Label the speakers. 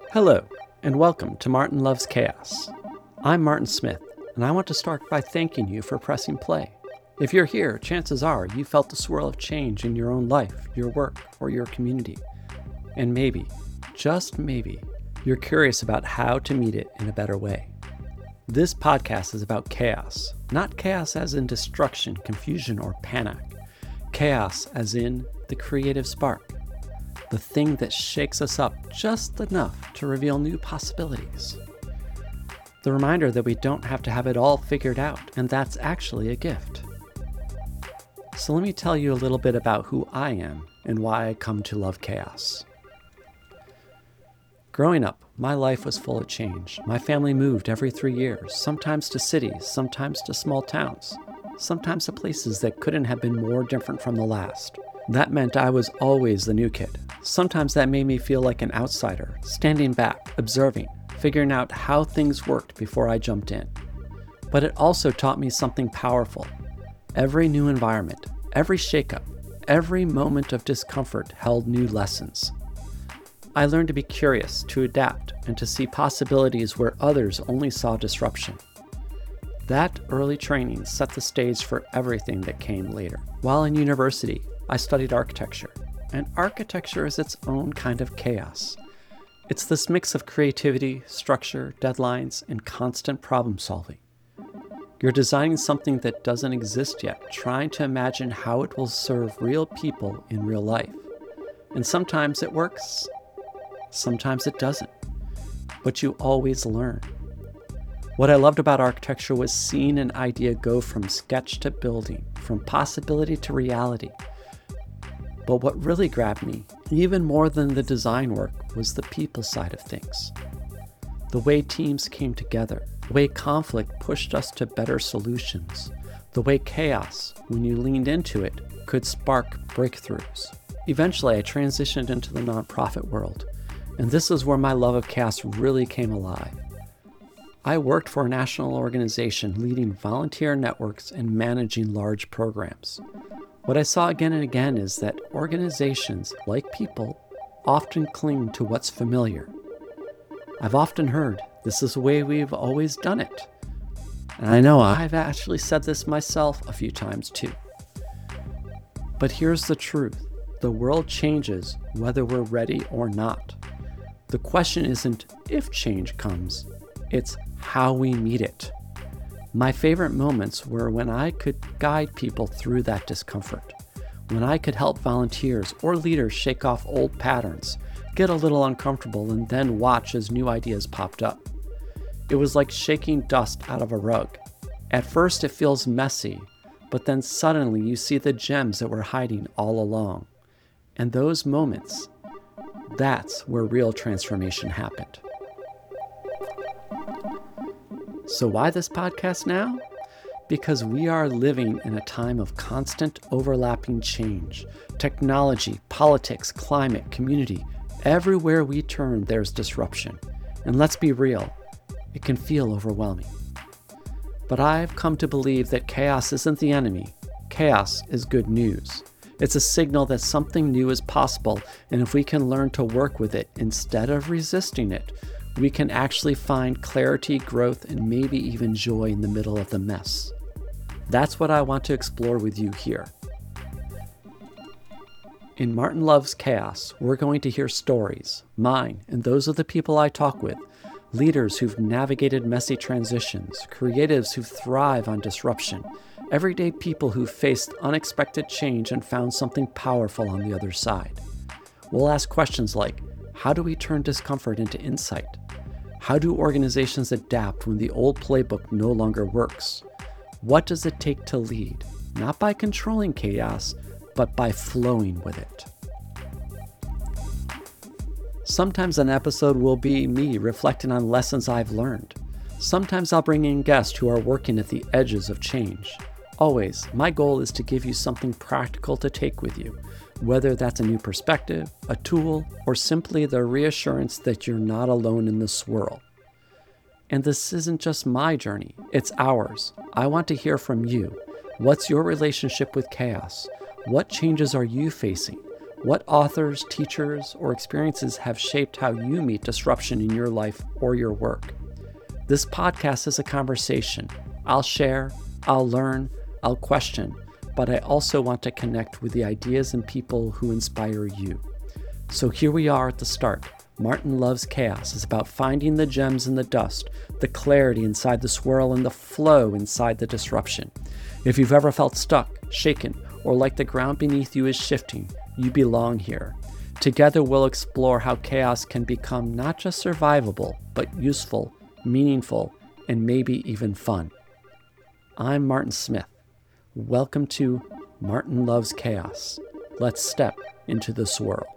Speaker 1: Hello, and welcome to Martin Loves Chaos. I'm Martin Smith, and I want to start by thanking you for pressing play. If you're here, chances are you felt the swirl of change in your own life, your work, or your community. And maybe, just maybe, you're curious about how to meet it in a better way. This podcast is about chaos, not chaos as in destruction, confusion, or panic. Chaos as in the creative spark. The thing that shakes us up just enough to reveal new possibilities. The reminder that we don't have to have it all figured out, and that's actually a gift. So let me tell you a little bit about who I am and why I come to love chaos. Growing up, my life was full of change. My family moved every 3 years, sometimes to cities, sometimes to small towns, sometimes to places that couldn't have been more different from the last. That meant I was always the new kid. Sometimes that made me feel like an outsider, standing back, observing, figuring out how things worked before I jumped in. But it also taught me something powerful. Every new environment, every shakeup, every moment of discomfort held new lessons. I learned to be curious, to adapt, and to see possibilities where others only saw disruption. That early training set the stage for everything that came later. While in university, I studied architecture, and architecture is its own kind of chaos. It's this mix of creativity, structure, deadlines, and constant problem solving. You're designing something that doesn't exist yet, trying to imagine how it will serve real people in real life. And sometimes it works, sometimes it doesn't, but you always learn. What I loved about architecture was seeing an idea go from sketch to building, from possibility to reality. But what really grabbed me, even more than the design work, was the people side of things. The way teams came together, the way conflict pushed us to better solutions, the way chaos, when you leaned into it, could spark breakthroughs. Eventually, I transitioned into the nonprofit world, and this is where my love of chaos really came alive. I worked for a national organization leading volunteer networks and managing large programs. What I saw again and again is that organizations, like people, often cling to what's familiar. I've often heard, this is the way we've always done it. And I know I've actually said this myself a few times too. But here's the truth. The world changes whether we're ready or not. The question isn't if change comes, it's how we meet it. My favorite moments were when I could guide people through that discomfort, when I could help volunteers or leaders shake off old patterns, get a little uncomfortable, and then watch as new ideas popped up. It was like shaking dust out of a rug. At first it feels messy, but then suddenly you see the gems that were hiding all along. And those moments, that's where real transformation happened. So why this podcast now? Because we are living in a time of constant overlapping change. Technology, politics, climate, community. Everywhere we turn, there's disruption. And let's be real, it can feel overwhelming. But I've come to believe that chaos isn't the enemy. Chaos is good news. It's a signal that something new is possible, and if we can learn to work with it instead of resisting it, we can actually find clarity, growth, and maybe even joy in the middle of the mess. That's what I want to explore with you here. In Martin Loves Chaos, we're going to hear stories, mine and those of the people I talk with, leaders who've navigated messy transitions, creatives who thrive on disruption, everyday people who've faced unexpected change and found something powerful on the other side. We'll ask questions like, how do we turn discomfort into insight? How do organizations adapt when the old playbook no longer works? What does it take to lead? Not by controlling chaos, but by flowing with it. Sometimes an episode will be me reflecting on lessons I've learned. Sometimes I'll bring in guests who are working at the edges of change. Always, my goal is to give you something practical to take with you, whether that's a new perspective, a tool, or simply the reassurance that you're not alone in the swirl. And this isn't just my journey, it's ours. I want to hear from you. What's your relationship with chaos? What changes are you facing? What authors, teachers, or experiences have shaped how you meet disruption in your life or your work? This podcast is a conversation. I'll share, I'll learn, I'll question, but I also want to connect with the ideas and people who inspire you. So here we are at the start. Martin Loves Chaos is about finding the gems in the dust, the clarity inside the swirl, and the flow inside the disruption. If you've ever felt stuck, shaken, or like the ground beneath you is shifting, you belong here. Together we'll explore how chaos can become not just survivable, but useful, meaningful, and maybe even fun. I'm Martin Smith. Welcome to Martin Loves Chaos. Let's step into the swirl.